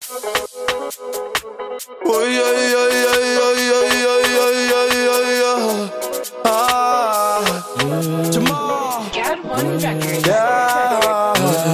Oh yeah, yeah, yeah, yeah, yeah, yeah, yeah, yeah, yeah. Ah, Jamal. Get one record. Yeah.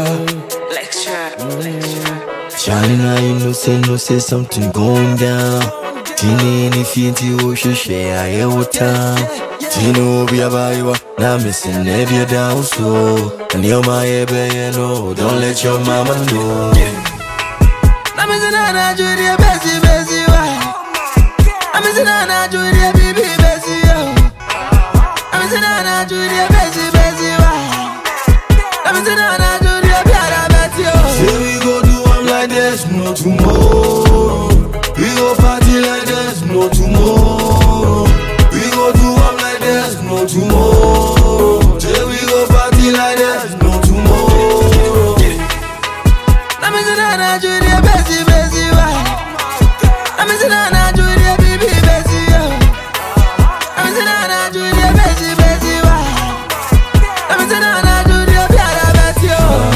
Lecture. Charlie, now you know say something going down. Tini ni fiti wo share I ever town. Tino be about you now missing every down so. And you're my no, don't let your mama know. I'm missing Anna Julia Bessie Bessie I'm missing Anna Julia Bibi Bessie I'm missing Anna Julia Bessie Bessie I'm missing Anna Julia Biara Betty. Say we go do one like there's no tomorrow. We go party like there's no tomorrow. We go do one like there's no tomorrow. Say we go party like there's no tomorrow. I'm missing Anna Julia Bessie Bessie I'm missing Anna Julia Bibi Bessie I'm missing Anna Julia Bessie Bessie I'm missing Anna Julia Biara Betty.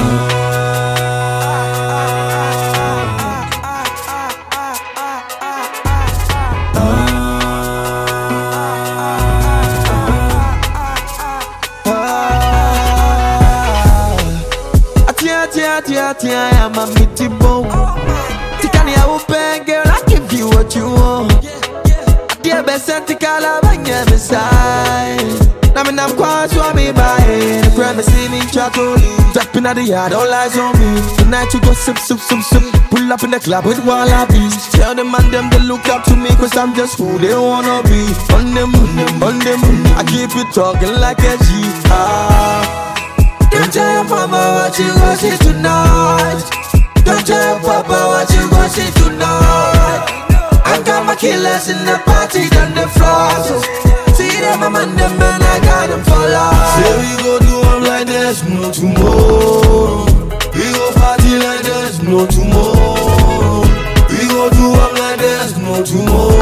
Atia, I'm a meaty bone. Tikani, I will pay, girl, I give you what you want. Dear best anticala, bang your side. I'm quite swami by the crime, see me chaco. Tapping at the yard, all eyes on me. Tonight you go sip. Pull up in the club with wallabies. Tell them and them to look up to me, cause I'm just who they wanna be. On them, I keep it talking like a G. Don't tell your mama what you gon' see tonight. Don't tell your papa what you gon' see tonight. I got my killers in the party on the floor, so see them, I'm on them and I got them for life. Say we go do them like there's no tomorrow. We go party like there's no tomorrow. We go do them like there's no tomorrow.